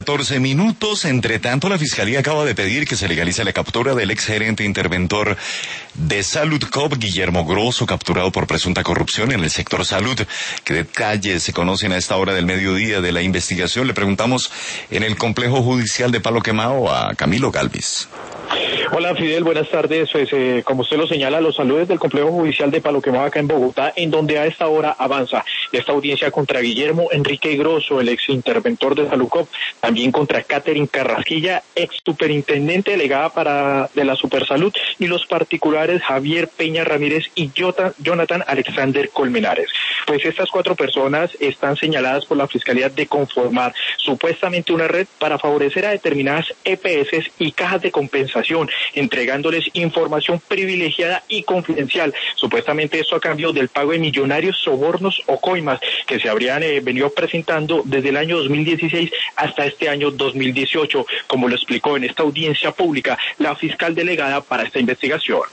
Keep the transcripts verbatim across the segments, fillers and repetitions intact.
catorce minutos. Entre tanto, la Fiscalía acaba de pedir que se legalice la captura del exgerente interventor de Saludcop, Guillermo Grosso, capturado por presunta corrupción en el sector salud. ¿Qué detalles se conocen a esta hora del mediodía de la investigación? Le preguntamos en el complejo judicial de Palo Quemado a Camilo Galvis. Hola Fidel, buenas tardes. Pues, eh, como usted lo señala, los saludos del complejo judicial de Palo Quemado acá en Bogotá, en donde a esta hora avanza esta audiencia contra Guillermo Enrique Grosso, el ex interventor de Saludcop, también contra Catherine Carrasquilla, ex superintendente delegada para de la Supersalud, y los particulares Javier Peña Ramírez y Jonathan Alexander Colmenares. Pues estas cuatro personas están señaladas por la Fiscalía de conformar supuestamente una red para favorecer a determinadas E P S y cajas de compensación, entregándoles información privilegiada y confidencial. Supuestamente esto a cambio del pago de millonarios sobornos o coimas que se habrían eh, venido presentando desde el año dos mil dieciséis hasta este año dos mil dieciocho, como lo explicó en esta audiencia pública la fiscal delegada para esta investigación.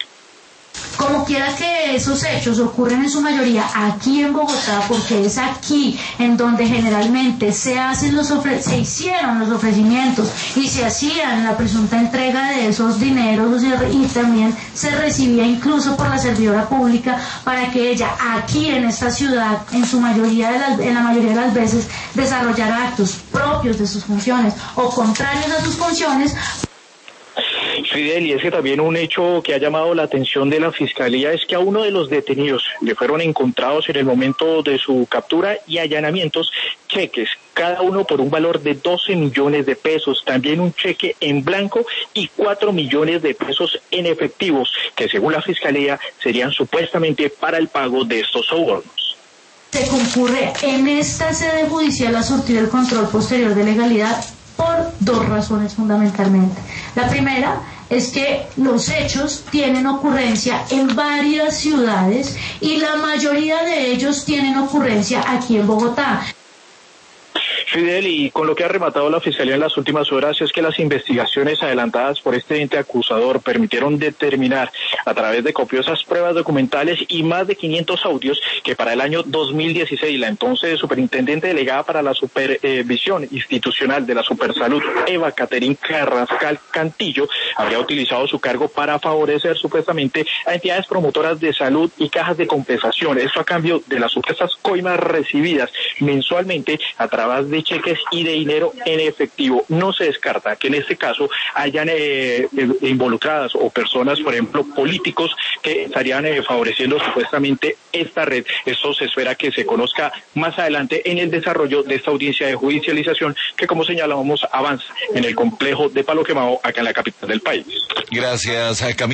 Como quiera que esos hechos ocurren en su mayoría aquí en Bogotá, porque es aquí en donde generalmente se hacen los ofre- se hicieron los ofrecimientos y se hacían la presunta entrega de esos dineros, y también se recibía incluso por la servidora pública para que ella aquí en esta ciudad, en su mayoría de las, en la mayoría de las veces, desarrollara actos propios de sus funciones o contrarios a sus funciones. Fidel, y es que también un hecho que ha llamado la atención de la Fiscalía es que a uno de los detenidos le fueron encontrados en el momento de su captura y allanamientos cheques, cada uno por un valor de doce millones de pesos, también un cheque en blanco y cuatro millones de pesos en efectivos, que según la Fiscalía serían supuestamente para el pago de estos sobornos. Se concurre en esta sede judicial a surtir el control posterior de legalidad por dos razones fundamentalmente. La primera es que los hechos tienen ocurrencia en varias ciudades y la mayoría de ellos tienen ocurrencia aquí en Bogotá. Fidel, y con lo que ha rematado la Fiscalía en las últimas horas es que las investigaciones adelantadas por este ente acusador permitieron determinar a través de copiosas pruebas documentales y más de quinientos audios que para el año dos mil dieciséis la entonces superintendente delegada para la supervisión institucional de la Supersalud, Eva Catherine Carrascal Cantillo, habría utilizado su cargo para favorecer supuestamente a entidades promotoras de salud y cajas de compensación, esto a cambio de las supuestas coimas recibidas mensualmente a través de cheques y de dinero en efectivo. No se descarta que en este caso hayan eh, involucradas o personas, por ejemplo, políticos que estarían eh, favoreciendo supuestamente esta red. Esto se espera que se conozca más adelante en el desarrollo de esta audiencia de judicialización que, como señalábamos, avanza en el complejo de Palo Quemado, acá en la capital del país. Gracias, Camilo.